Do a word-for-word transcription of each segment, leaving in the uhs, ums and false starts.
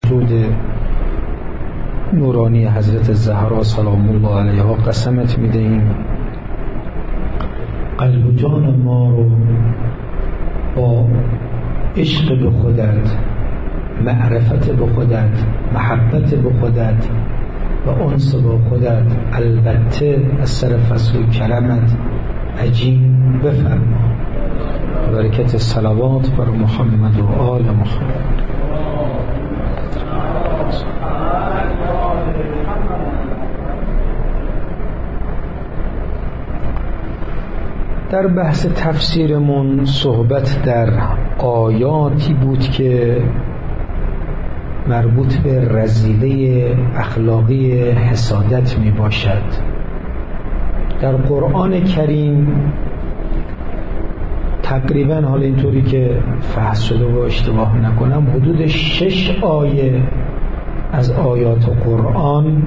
درود نورانی حضرت زهرا سلام الله علیها قسمت میدهیم قلب و جان ما رو با عشق به خودت، معرفت به خودت، محبت به خودت و انس با خودت، البته از سر فضل و کرمت عجین بفرما. برکت صلوات بر محمد و آل محمد. در بحث تفسیرمون صحبت در آیاتی بود که مربوط به رذیله اخلاقی حسادت می باشد. در قرآن کریم تقریبا، حالا اینطوری که فحص شده و اشتباه نکنم، حدود شش آیه از آیات قرآن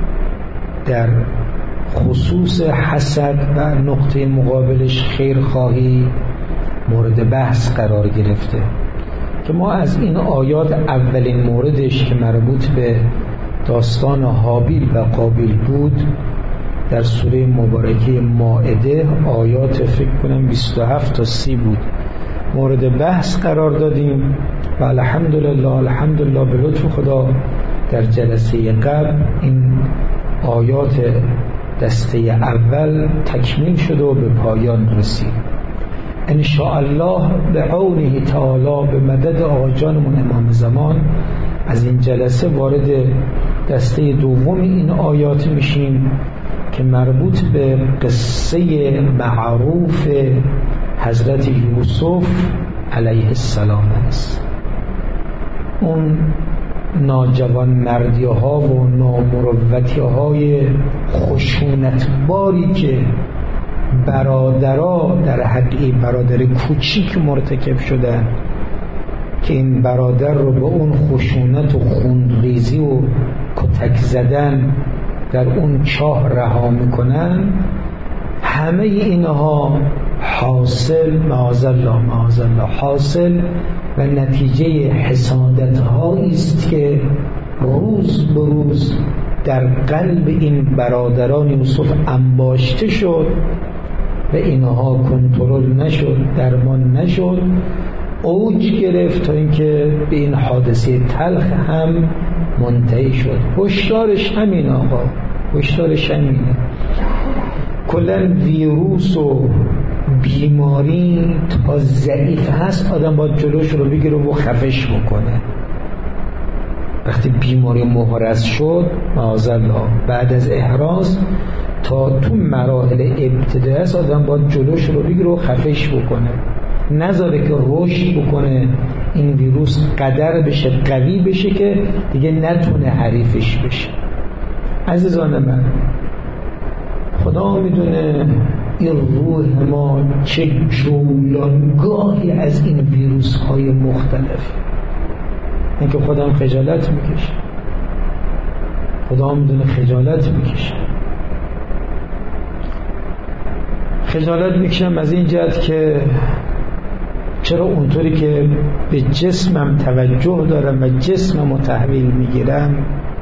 در خصوص حسد و نقطه مقابلش خیرخواهی مورد بحث قرار گرفته که ما از این آیات اولین موردش که مربوط به داستان هابیل و قابیل بود در سوره مبارکه مائده آیات فکر کنم بیست و هفت تا سی بود مورد بحث قرار دادیم و الحمدلله الحمدلله به لطف خدا در جلسه قبل این آیات دسته اول تکمیل شد و به پایان رسید. ان شاء الله به عونه تعالی به مدد آقا جانمون امام زمان از این جلسه وارد دسته دوم این آیات میشیم که مربوط به قصه معروف حضرت یوسف علیه السلام است. اون ناجوان مردی ها و نامروتی های خشونتباری که برادرها در حق برادر کوچیک مرتکب شدن که این برادر رو به اون خشونت و خونریزی و کتک زدن در اون چاه رها میکنن، همه اینها حاصل معاذالله معاذالله حاصل و نتیجه حسادت هایی است که روز به روز در قلب این برادران یوسف انباشته شد و اینها کنترل نشد، درمان نشد، اوج گرفت تا اینکه به این حادثه تلخ هم منتهی شد. هشدارش همین آقا، هشدارش همینه. کلن ویروس و بیماری تا ضعیف هست آدم باید جلوش رو بگیره و خفش بکنه. وقتی بیماری محرز شد معاذالله بعد از احراز تا تو مراحل ابتدایی است آدم باید جلوش رو بگیره و خفش بکنه، نذاره که رشد بکنه این ویروس قدر بشه، قوی بشه که دیگه نتونه حریفش بشه. عزیزان من، خدا میدونه این روح ما چه جولانگاهی از این ویروس های مختلف، اینکه خدا خجالت میکشه، خدا میدونه خجالت میکشه. خجالت میکشم از این جهت که چرا اونطوری که به جسمم توجه دارم و جسمم رو تحویل میگیرم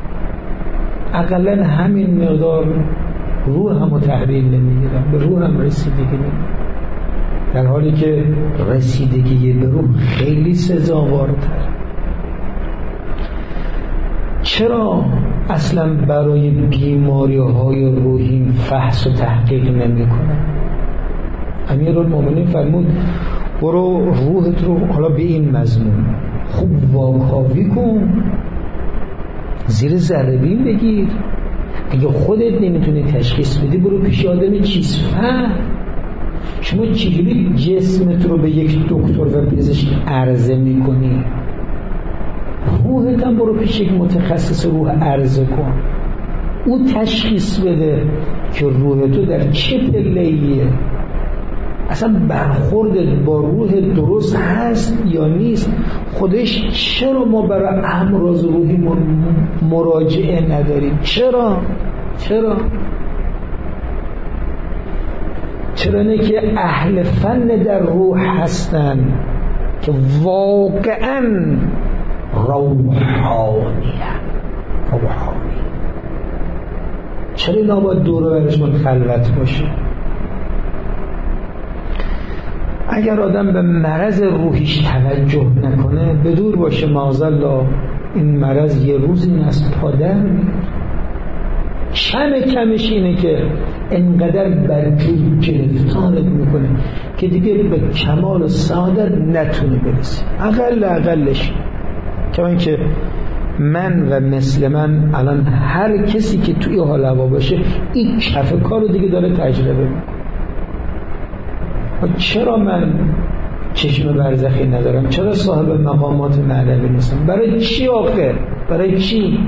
اقلا همین مقدار روحم رو تحویل نمیگیرم، به روحم رسیدگی نمیگیرم، در حالی که رسیدگی به روح خیلی سزاوارتر. چرا اصلا برای بیماری های روحی فحص و تحقیق نمی کنم؟ امیرالمومنین فرمود برو روحت رو حالا به این مضمون خوب واکاوی کن، زیر ذره بین بگیر، اگه خودت نمیتونی تشخیص بدی برو پیش آدم چیز فهم. شما چجوری جسمت رو به یک دکتر و پزشک عرضه میکنی؟ روحت هم برو پیش یک متخصص روح عرضه کن، او تشخیص بده که روح تو در چه پله‌ایه، اصلا برخوردت با روح درست هست یا نیست. خودش چرا ما برای امراض روحی مراجعه نداریم؟ چرا؟ چرا؟ چرا نه که اهل فن در روح هستن که واقعا روحانی چرا اینا باید دور و برش من خلوت باشه؟ اگر آدم به مرض روحیش توجه نکنه، به دور باشه معاذالله این مرض یه روز این از پادر میاد. کم کمش اینه که انقدر برجوب گرفتارت میکنه که دیگه به کمال و سعادت نتونی برسی. اقل اقلش که که من و مثل من الان هر کسی که توی حال هوا باشه این کف کارو دیگه داره تجربه میکنه. چرا من چشم برزخی ندارم؟ چرا صاحب مقامات معنوی نیستم؟ برای چی آخر؟ برای چی؟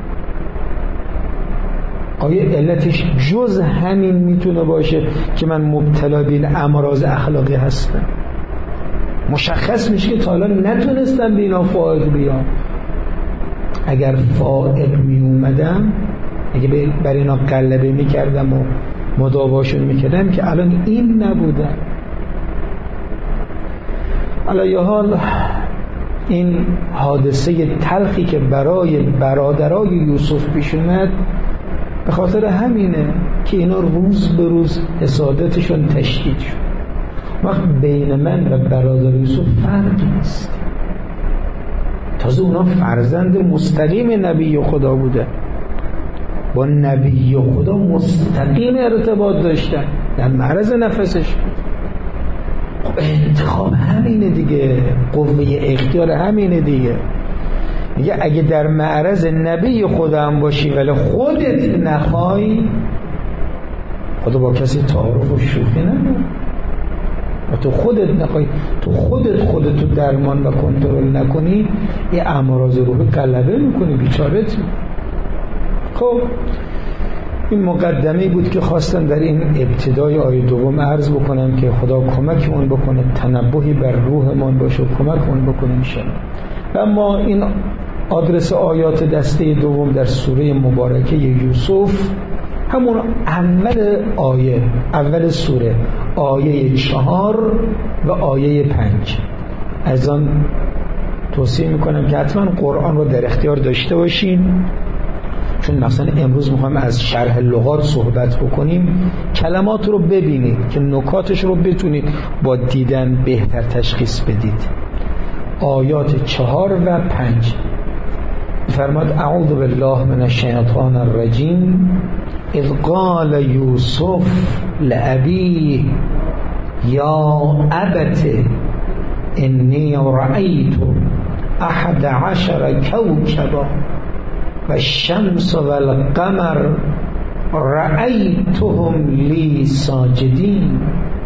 آیا علتش جز همین میتونه باشه که من مبتلا به این امراض اخلاقی هستم؟ مشخص میشه که تا حالا نتونستم به اینا فائق بیام. اگر فائق می اومدم، اگه برای اینا غلبه میکردم و مداواشون میکردم که الان این نبودم. علی حال این حادثه تلخی که برای برادرای یوسف پیش اومد به خاطر همینه که اینا روز به روز حسادتشون تشدید شد. وقت بین من و برادر یوسف فرق نیست. تازه اونا فرزند مستقیم نبی خدا بوده، با نبی خدا مستقیم ارتباط داشتن، در معرض نفسش. انتخاب همینه دیگه، قوه اختیار همینه دیگه. میگه اگه در معرض نبی خدا هم باشی ولی خودت نخوای، خدا با کسی تعارف و شوخی نداره. و تو خودت نخوای، تو خودت خودتو درمان و کنترل نکنی، یه امراض روحی غلبه میکنی، بیچارت. خب این مقدمه بود که خواستم در این ابتدای آیه دوم عرض بکنم که خدا کمکمون بکنه، تنبهی بر روحمون باشه و کمکمون بکنه انشاءالله. و اما این آدرس آیات دسته دوم در سوره مبارکه یوسف، همون اول آیه، اول سوره، آیه چهار و آیه پنج. از آن توصیه میکنم که حتما قرآن رو در اختیار داشته باشین، چون مثلا امروز میخوایم از شرح لغات صحبت بکنیم. کلمات رو ببینید که نکاتش رو بتونید با دیدن بهتر تشخیص بدید. آیات چهار و پنج فرماد اعوذ بالله من الشیطان الرجیم اذ قال یوسف لأبیه یا ابت انی رأیت احد عشر کوکبا و الشمس و القمر رأیتهم لی ساجدین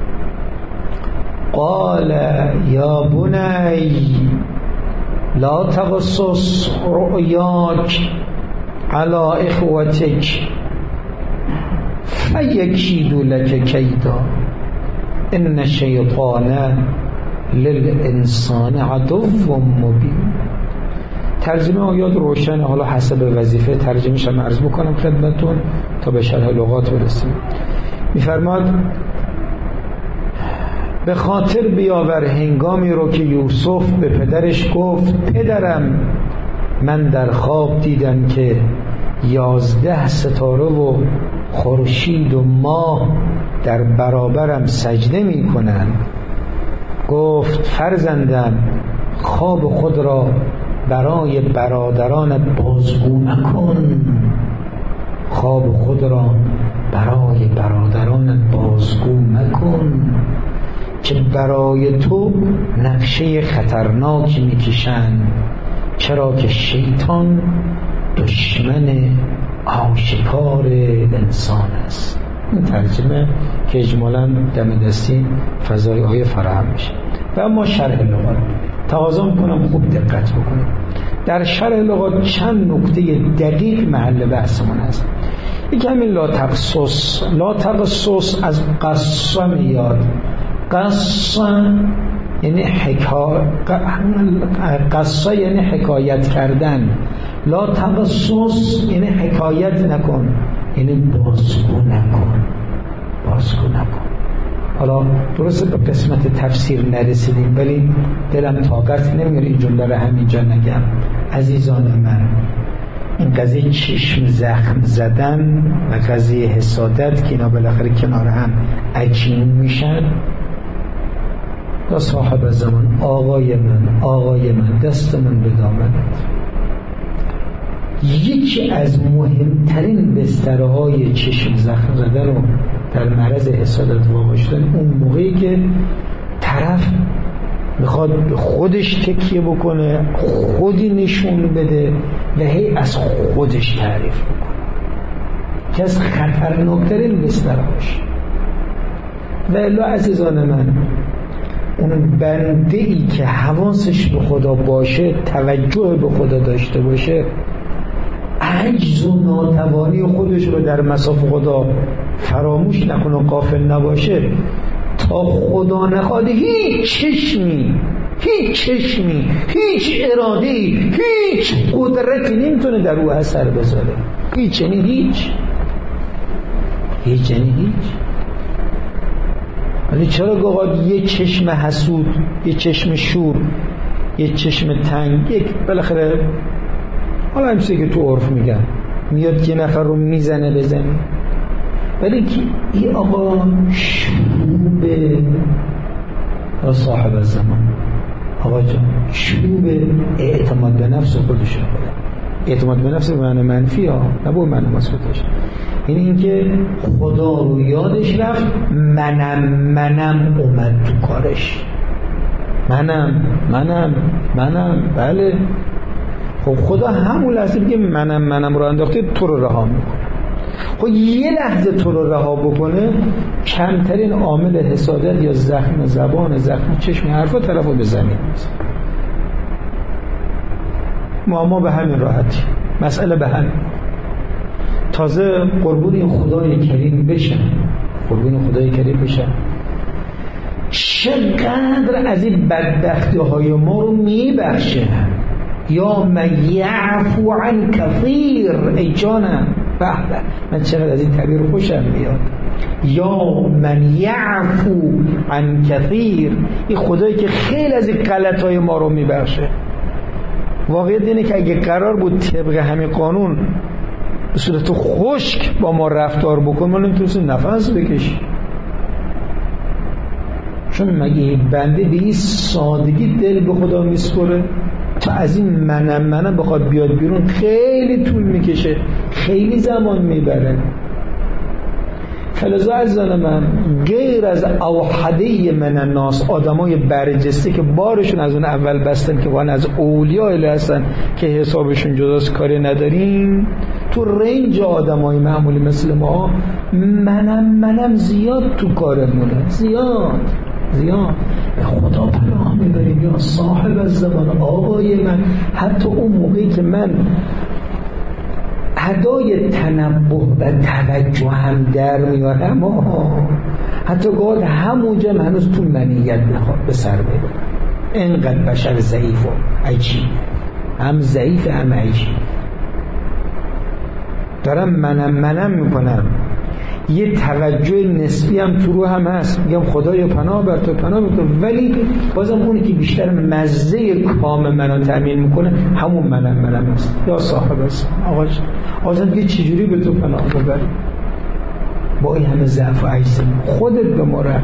قال یا بنی لا تقصص رؤیاک علی اخوتک فیکیدوا لک کیدا ان الشیطان للانسان عدو مبین. ترجمه آیات روشن، حالا حسب وظیفه ترجمه‌ش هم عرض بکنم خدمتتون تا به شرح لغات برسیم. می‌فرماد به خاطر بیاور هنگامی رو که یوسف به پدرش گفت پدرم من در خواب دیدم که یازده ستاره و خورشید و ماه در برابرم سجده می کنند. گفت فرزندم خواب خود را برای برادران بازگو مکن، خواب خود را برای برادران بازگو مکن که برای تو نقشه خطرناکی میکشند، چرا که شیطان دشمن آشکار انسان است. این ترجمه که اجمالاً دم دستی فضای آیه فراهم میشه. و اما شرح لغات تقاضا میکنم خوب دقت بکنید. در شرح لغات چند نکته دقیق محل بحثمون هست. یکی همین لا تقصص. لا تقصص از قصه میاد. قصه یعنی حکا... قصه یعنی حکایت کردن. لا تقصص یعنی حکایت نکن، یعنی بازگو نکن، بازگو نکن. حالا درسته به قسمت تفسیر نرسیدیم ولی دلم طاقت نمیاره این جمله رو همینجا نگم. عزیزان من، این قضیه چشم زخم زدن و قضیه حسادت که اینا بالاخره کنار هم عجین میشن، تا صاحب زمان آقای من آقای من دست من به دامنت. یکی از مهمترین بسترهای چشم زخم زدن رو در معرض حسادت واقع شدن اون موقعی که طرف میخواد به خودش تکیه بکنه، خودی نشون بده و هی از خودش تعریف بکنه، که از خطرناکترین بسترهاش. و الا عزیزان من، اون بنده ای که حواسش به خدا باشه، توجه به خدا داشته باشه، عجز و ناتوانی خودش رو در مصاف خدا فراموش نکنه و غافل نباشه، تا خدا نخواد هیچ چشمی هیچ چشمی هیچ اراده‌ای هیچ قدرتی نمیتونه در او اثر بذاره. هیچ یعنی هیچ هیچ یعنی هیچ. ولی چرا گاهی یه چشم حسود، یه چشم شور، یه چشم تنگ، یک بالاخره حالا همچه که تو عرف میگن میاد یه نفر رو میزنه بزنه، ولی که این آقا شروب یا صاحب الزمان، آقا جان شروب اعتماد به نفس خودش رو کنه. اعتماد به نفس به معنی منفی ها، نه به معنی مثبتش. این اینکه خدا رو یادش رفت، منم منم اومد تو کارش، منم منم منم بله. خب خدا همون لحظه میگه منم منم رو انداخته، تو رو رها میکنه. خب یه لحظه تو رو رها بکنه، کمترین عامل حسادت یا زخم زبان، زخم چشم، حرفا طرف رو بزنید. معما به همین راحتی، مسئله به همین. تازه قربون این خدای کریم بشن، قربون خدای کریم بشن، چقدر از این بدبختی های ما رو میبخشه. یا من یعفو عن کثیر، ای جانم به به، من چقدر از این تعبیر خوشم میاد. یا من یعفو عن کثیر، این خدایی که خیلی از این غلطهای ما رو میبخشه. واقعیت اینه که اگه قرار بود طبق همین قانون به صورت خشک با ما رفتار بکن، ما نمیتونستیم نفس بکشیم. چون مگه بنده به این سادگی دل به خدا میسپره؟ تا از این منم منم بخواد بیاد بیرون خیلی طول میکشه، خیلی زمان میبره. فلذا عزیزان من، غیر از اوحده من الناس، آدمای برجسته که بارشون از اون اول بستن که وان از اولیاء الهی هستن که حسابشون جداست، کاری نداریم، تو رنج آدمای معمولی مثل ما منم منم زیاد تو کارمونه، زیاد زیاد. خدا پناه میبریم یا صاحب الزمان، آقای من. حتی اون موقعی که من ادای تنبه و توجه هم در میارم، حتی گاهی همونجا هنوز تو منیت نخواد به سر ببرم. اینقدر بشر ضعیف و عجیب، هم ضعیف هم عجیب. دارم منم منم میکنم، یه توجه نسبی هم تو رو هم هست، میگم خدایا پناه بر تو پناه بر تو، ولی بازم اونی که بیشتر مزه کام منو تأمین میکنه همون منم منم هست. یا صاحب هست آقا آزم دیگه چجوری به تو پناه ببری با این همه ضعف و عجز خودت به ما رحم.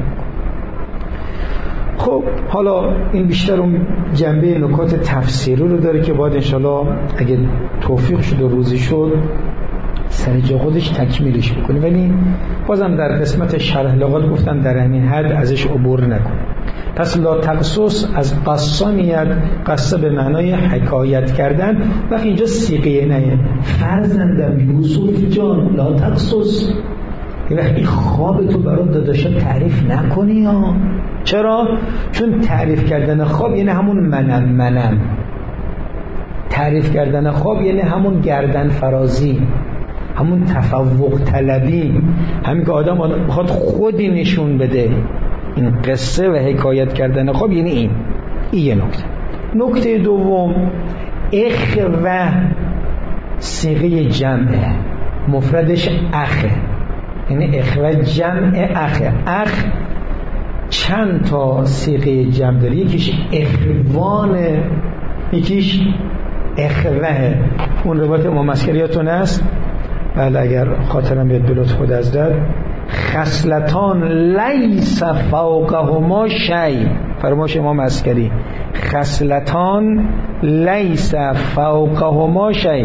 خب حالا این بیشتر اون جنبه نکات تفسیری رو داره که باید انشالله اگه توفیق شد و روزی شد سر جا خودش تکمیلش بکنه، ولی بازم در قسمت شرح لغات گفتم در همین حد ازش عبور نکنه. پس لا تقصص از قصه میاد، قصه به معنای حکایت کردن، وقتی اینجا صیغه نه فرزندم یوسف جان لا تقصص، وقتی خواب تو برات داداشا تعریف نکنی ها. چرا؟ چون تعریف کردن خواب یعنی همون منم منم، تعریف کردن خواب یعنی همون گردن فرازی، همون تفوق طلبی، همین که آدم بخواد خودی نشون بده. این قصه و حکایت کردن خواب یعنی این این یه نکته. نکته دوم، اخوه صیغه جمعه، مفردش اخه، یعنی اخوه جمع اخه. اخ چند تا صیغه جمع داره، یکیش اخوانه، یکیش اخوه. اون روایت امام عسکریاتون است؟ بله اگر خاطرم بیاد به لطف خود حضرت. خصلتان لیس فوقهما شیء، فرمایش امام عسکری، خصلتان لیس فوقهما شیء،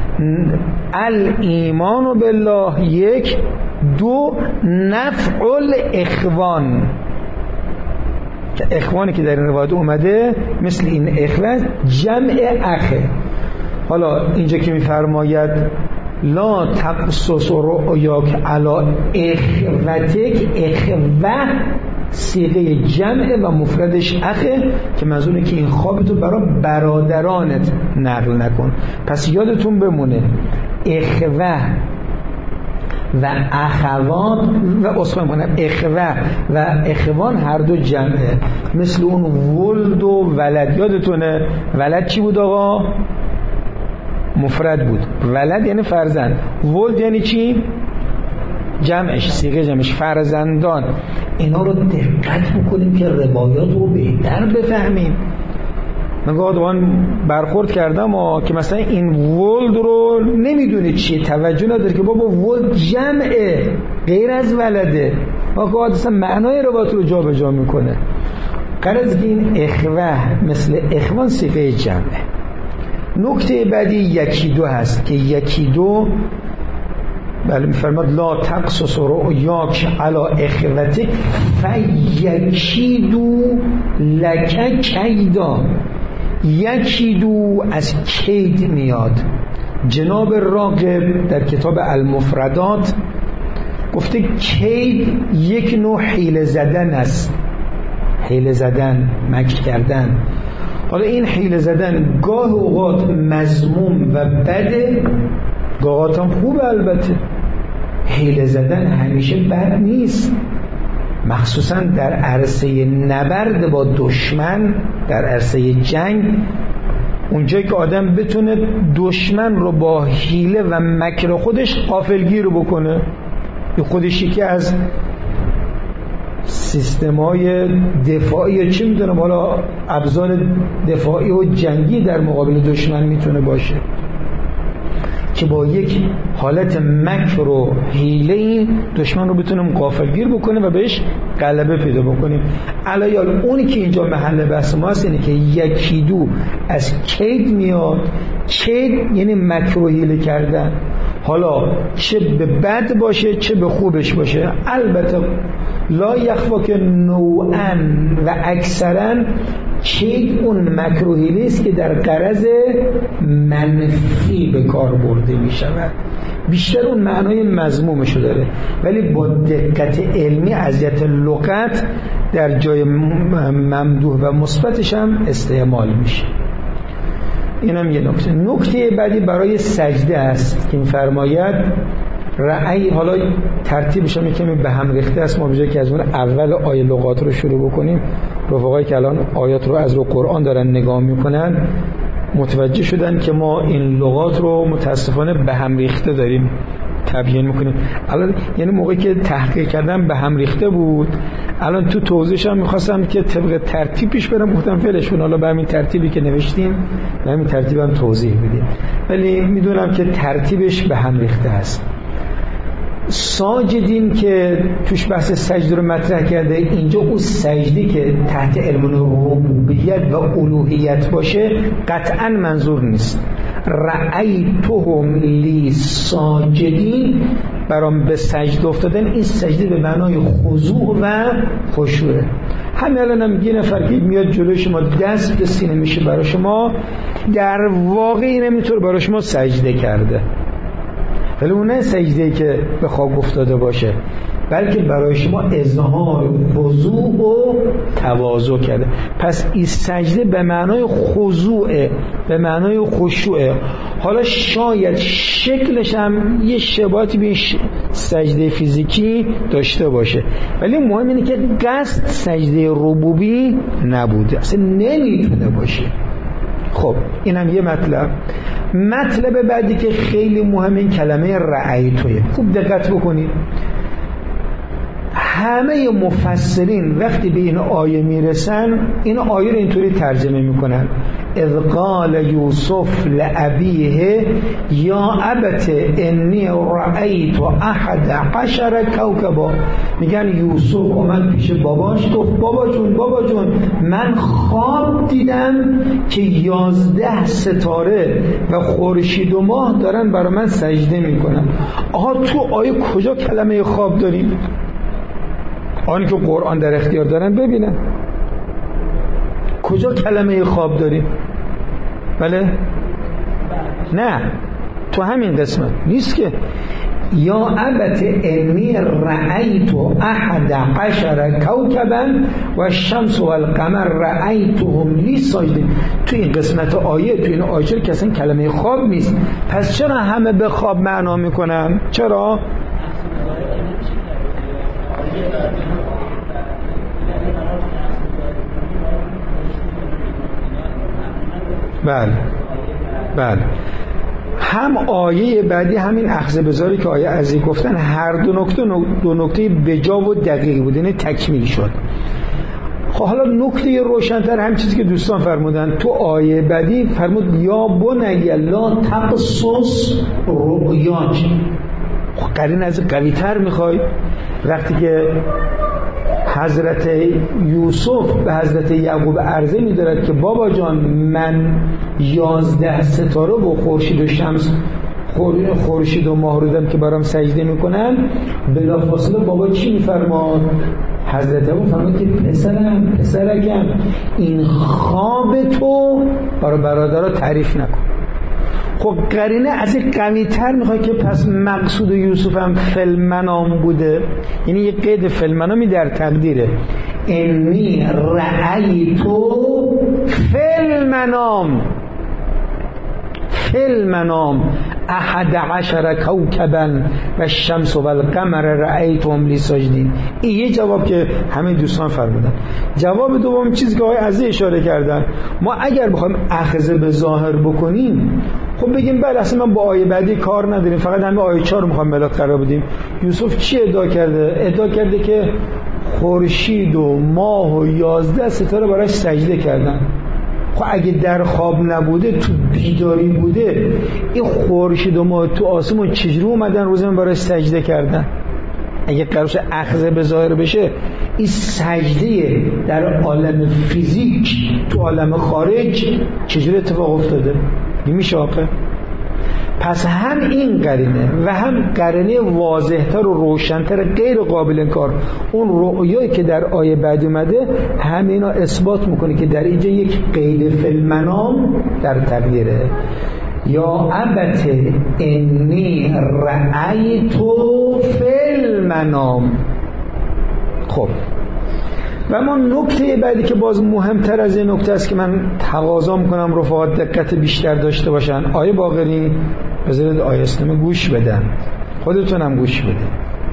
الایمان بالله یک، دو نفع الاخوان. اخوانی که در این روایت اومده مثل این اخوه جمع اخه. حالا اینجا که میفرماید لا تقصص رؤیاک علی اخوتک، اخوه صیغه جمع و مفردش اخه که منظوره که این خوابتو برای برادرانت نقل نکن. پس یادتون بمونه اخوه و اخوات و اصلا منم اخوه و اخوان هر دو جمعه، مثل اون ولد و ولد. یادتونه ولد چی بود آقا؟ مفرد بود. ولد یعنی فرزند، ولد یعنی چی؟ جمعش، صیغه جمعش فرزندان. اینا رو دقت بکنیم که روایات رو بهتر بفهمیم. من گاهی برخورد کردم و که مثلا این ولد رو نمیدونه چیه، توجه نداره که بابا ولد جمعه غیر از ولده، و گاهی اصلا معنای روایات رو جا به جا میکنه. غرض این اخوه مثل اخوان صیغه جمعه. نکته بعدی یکی دو هست که یکی دو بله میفرماد لا تقصص رؤیاک علی اخوتک فیکیدو لک کیدا. یکیدو از کید میاد. جناب راغب در کتاب المفردات گفته کید یک نوع حیله زدن است، حیله زدن، مکر کردن. حالا این حیله زدن گاه اوقات مذموم و بده، گاه اوقات هم خوبه. البته حیله زدن همیشه بد نیست، مخصوصا در عرصه نبرد با دشمن، در عرصه جنگ، اونجایی که آدم بتونه دشمن رو با حیله و مکر خودش غافلگیر بکنه. این خودش یکی از سیستم‌های دفاعی یا چی میدونم، حالا ابزار دفاعی و جنگی در مقابل دشمن میتونه باشه که با یک حالت مکر و حیله دشمن رو بتونیم غافلگیر بکنه و بهش غلبه پیدا بکنیم. علیال اونی که اینجا محل بحث ما هست اینه که یکی دو از کید میاد. کید یعنی مکر و حیله کردن، حالا چه به بد باشه چه به خوبش باشه. البته لا یخفا که نوعا و اکثرا کید اون مکر و حیله است که در غرض منفی به کار برده می شود، بیشتر اون معنای مذمومشو داره، ولی با دقت علمی اذیت لغت در جای ممدوح و مثبتش هم استعمال میشه. اینم یه نکته. نکته بعدی برای سجده است که می‌فرماید رأی، حالا ترتیبش هم کمی به هم ریخته است، ما به جای که از اون اول آیه لغات رو شروع بکنیم، رفقایی که الان آیات رو از رو قرآن دارن نگاه میکنن متوجه شدن که ما این لغات رو متاسفانه به هم ریخته داریم تبیین میکنیم. الان یعنی موقعی که تحقیق کردم به هم ریخته بود، الان تو توضیحش هم میخواستم که طبق ترتیب پیش برم، گفتم فعلشون حالا به همین ترتیبی که نوشتیم به همین ترتیب هم توضیح بدیم، ولی میدونم که ترتیبش به هم ریخته است. ساجدین که توش بحث سجده رو مطرح کرده، اینجا اون سجدی که تحت علم ربوبیت و الوهیت باشه قطعا منظور نیست. رأیتهم لی ساجدین، برام به سجده افتادن، این سجده به معنای خضوع و خشوع. همین الان هم یه نفر که میاد جلوی شما دست به سینه میشه برای شما، در واقع این همینطور برای شما سجده کرده، ولی اون نه سجده‌ای که به خاک افتاده باشه، بلکه برای شما اظهار خضوع و تواضع کرده. پس این سجده به معنای خضوعه، به معنای خشوعه. حالا شاید شکلش هم یه شباهتی به سجده فیزیکی داشته باشه، ولی مهم اینه که قصد سجده ربوبی نبوده، اصلا نمیتونه باشه. خب اینم یه مطلب. مطلب بعدی که خیلی مهمه این کلمه رأیتوه. خوب دقت بکنید، همه مفسرین وقتی به این آیه میرسن این آیه رو اینطوری ترجمه میکنن: اذ قال یوسف لأبیه یا ابت انی رأیت احد عشر کوکبا. میگن یوسف اومد پیش باباش گفت بابا جون بابا جون من خواب دیدم که یازده ستاره و خورشید و ماه دارن برای من سجده میکنن. آها تو آیه کجا کلمه خواب داریم؟ آن که قرآن در اختیار دارن ببینن کجا کلمه خواب داریم؟ بله؟ نه تو همین قسمت نیست که یا ابت انی رأیت احد عشر کوکبا و الشمس و القمر رأیتهم لی ساجدین. تو این قسمت آیه تو این آیه که اصلا کلمه خواب نیست. پس چرا همه به خواب معنا میکنن؟ چرا؟ بله بله هم آیه بعدی همین اخذ بزاری که آیه عزیز گفتن هر دو نکته دو نکته بجا و دقیق بود، یعنی تکمیل شد. خب حالا نکته روشن‌تر هم چیزی که دوستان فرمودن تو آیه بعدی فرمود یا بنی لا تقصص رؤیاک. خب قرین از قوی تر میخوای وقتی که حضرت یوسف به حضرت یعقوب عرضه می‌دارد که بابا جان من یازده ستاره و خورشید و شمس خورشید و ماه رو دیدم که برام سجده میکنن، بلافاصله بابا چی میفرماد؟ حضرت ابو فرمود که پسرم پسرکم این خواب تو برای برادرها تعریف نکن. خب قرینه از این قوی تر میخوای که پس مقصود یوسف هم فلمنام بوده، یعنی یک قید فلمنامی در تقدیره. انی رأیتو فلمنام فلمنام احد عشر کوکبا و الشمس و القمر رأیتهم لی ساجدین. این یه جواب که همه دوستان فرمودن. جواب دوم چیزی که آقای عزیز اشاره کردن، ما اگر بخوایم اخذ به ظاهر بکنیم خب بگیم بله اصلا من با آیه بعدی کار نداریم، فقط همین آیه چهار رو میخوام ملاک قرار بدیم. یوسف چی ادعا کرده؟ ادعا کرده که خورشید و ماه و یازده ستاره براش سجده کردن. خب اگه در خواب نبوده تو بیداری بوده این خورشید و ماه تو آسمون چجوری اومدن روزم براش سجده کردن؟ اگه قرارش اخذ به ظاهر بشه این سجده در عالم فیزیک تو عالم خارج چجوری اتفاق افتاده؟ نمیشه آقا. پس هم این قرینه و هم قرینه واضحتر و روشنتر غیر قابل انکار اون رؤیایی که در آیه بعد اومده همینا اثبات میکنه که در اینجا یک قید فیلمنام در تقدیره. یا ابت انی رأیتو فیلمنام. خب و اما نکته بعدی که باز مهمتر از این نکته است که من تقاضا میکنم رفقات دقت بیشتر داشته باشن. آیه باقری بذارید آیه اسلام گوش بدن، خودتونم گوش بده.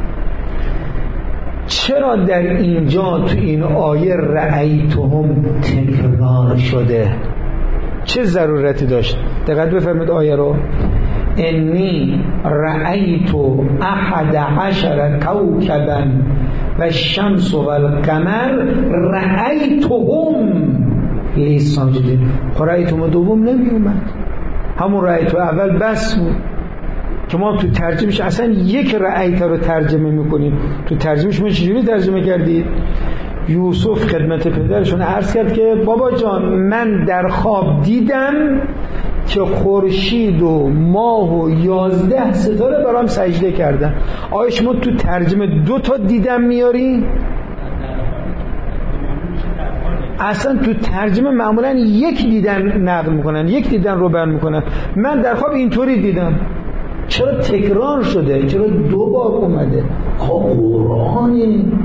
چرا در اینجا تو این آیه رأیتهم تکرار شده؟ چه ضرورتی داشت؟ دقت بفرمایید آیه رو. انی رأیت احد عشر کوکبا و الشمس و القمر رأیتهم لی ساجدین. خب رأیتهم دوم نمی اومد، همون رأیت اول بس بود که ما تو ترجمهش اصلا یک رأیت رو ترجمه میکنیم. تو ترجمهش ما چجوری ترجمه کردید؟ یوسف خدمت پدرشون عرض کرد که بابا جان من در خواب دیدم که خورشید و ماه و یازده ستاره برام سجده کردن. آیا شما تو ترجمه دو تا دیدم میاری؟ اصلا تو ترجمه معمولا یک دیدن نقل میکنن، یک دیدن رو بیان میکنن. من در خواب اینطوری دیدم. چرا تکرار شده؟ چرا دو بار اومده؟ قرآن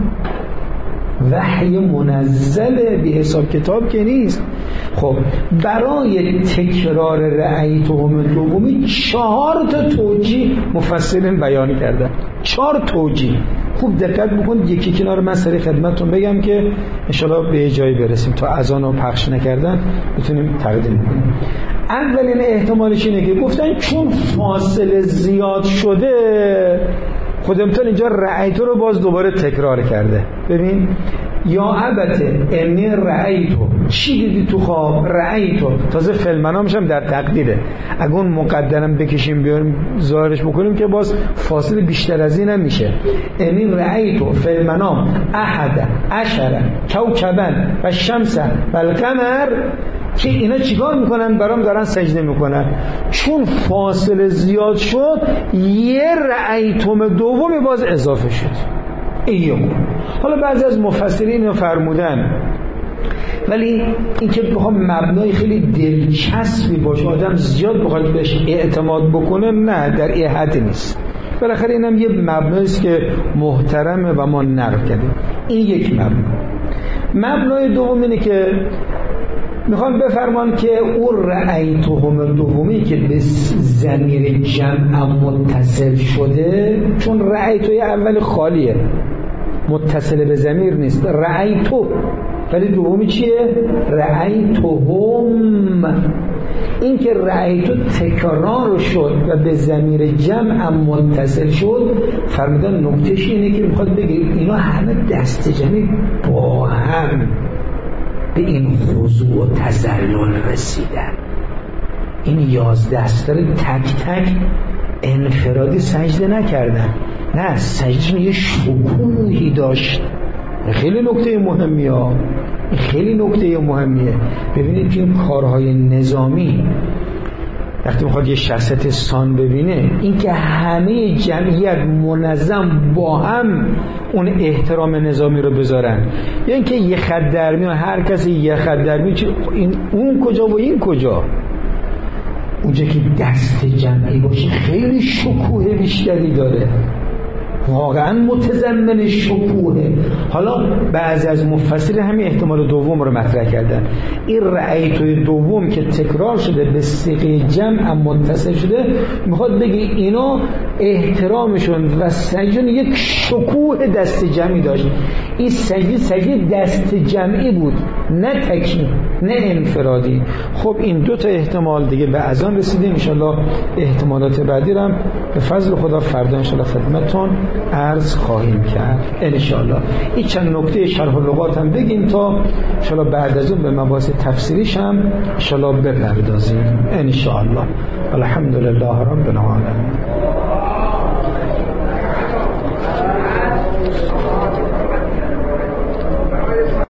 وحی منزل به حساب کتاب که نیست. خب برای تکرار رأیتهم دومی چهار تا توجیه مفسرین بیان کردن. چهار توجیه. خوب دقت بکنید، یکی کنار من سری خدمتتون بگم که انشالله به جایی برسیم تا اذان رو پخش نکردن بتونیم تقدیم کنیم. اولین احتمالش اینه که گفتن چون فاصله زیاد شده خود امتحان اینجا رأیتو رو باز دوباره تکرار کرده. ببین یا ابته انی رأیتو، چی دیدی تو خواب؟ رأیتو. تازه فعل منامش هم در تقدیره، اگه اون مقدرم بکشیم بیاریم ظاهرش بکنیم که باز فاصله بیشتر از این هم میشه. انی رأیتو فعل منام احد عشر کوکبا و شمس و القمر، که اینا چیکار میکنن؟ برام دارن سجده میکنن. چون فاصله زیاد شد یه رأیتم دومی باز اضافه شد. ایو حالا بعضی از مفسرین فرمودن، ولی این که بخوام مبنای خیلی دلچسبی باشه آدم زیاد بخواد بهش اعتماد بکنه، نه، در این حد نیست. بالاخره اینم یه مبنایی است که محترمه و ما نقل کردیم. این یک مبنا. مبنای دوم اینه که میخوام بفرمان که اون رأیتهم دومی که به ضمیر جمع متصل شده، چون رأیتوی اول خالیه، متصل به ضمیر نیست، رأیتو، ولی دومی چیه؟ رأیتهم. این که رأیتو تکرار شد و به ضمیر جمع متصل شد، فرمودن نکتهش اینه که میخواد بگه اینا همه دست جمعی با هم به این خضوع و تذلل رسیدن. این یازده سر تک تک انفرادی سجده نکردن، نه، سجده یه شکوهی داشت. خیلی نکته مهمی ها، خیلی نکته مهمیه. ببینید که این کارهای نظامی وقتی میخواد یه شخصیت سان ببینه، این که همه جمعیت منظم با هم اون احترام نظامی رو بذارن، یا اینکه یه خط درمی و هر کسی یه خط درمی، این اون کجا و این کجا؟ اونجا که دست جمعی باشه خیلی شکوه بیشتری داره، واقعا متضمن شکوهه. حالا بعضی از مفسرین همین احتمال دوم رو مطرح کردن. این رأیتوی دوم که تکرار شده به صیغه جمع متصل شده، میخواد بگه اینا احترامشون و سجدون یک شکوه دست جمعی داشت. این سجده سجده دست جمعی بود، نه تکی، نه انفرادی. خب این دو تا احتمال دیگه به اذان رسیده. انشالله احتمالات بعدی رو هم به فضل خدا فردا انشالله خدمتتون عرض خواهیم کرد انشالله. این چند نکته شرح لغات هم بگیم تا انشالله بعد از اون به مباحث تفسیریش هم انشالله بپردازیم انشالله. الحمدلله رب العالمین.